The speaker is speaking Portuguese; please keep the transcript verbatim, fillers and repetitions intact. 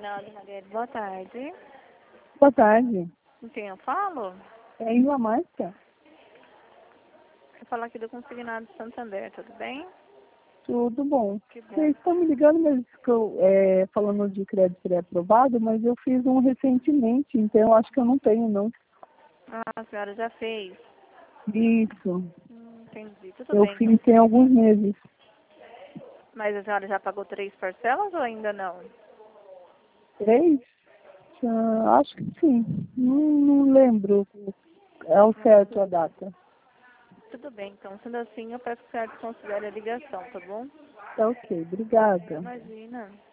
Consignado, Marielle. Boa tarde. Boa tarde. Com quem eu falo? É Ingla Márcia? Eu falo aqui do Consignado Santander, tudo bem? Tudo bom. Que bom. Vocês estão me ligando, mas que eu, é, falando de crédito pré-aprovado, mas eu fiz um recentemente, então eu acho que eu não tenho, não. Ah, a senhora já fez? Isso. Hum, entendi. Tudo Eu bem, então. fiz tem alguns meses. Mas a senhora já pagou três parcelas ou ainda não? Três? Ah, acho que sim. Não, não lembro ao certo a data. Tudo bem, então. Sendo assim, eu peço que a senhora desconsidere a ligação, tá bom? Tá ok. Obrigada. Imagina.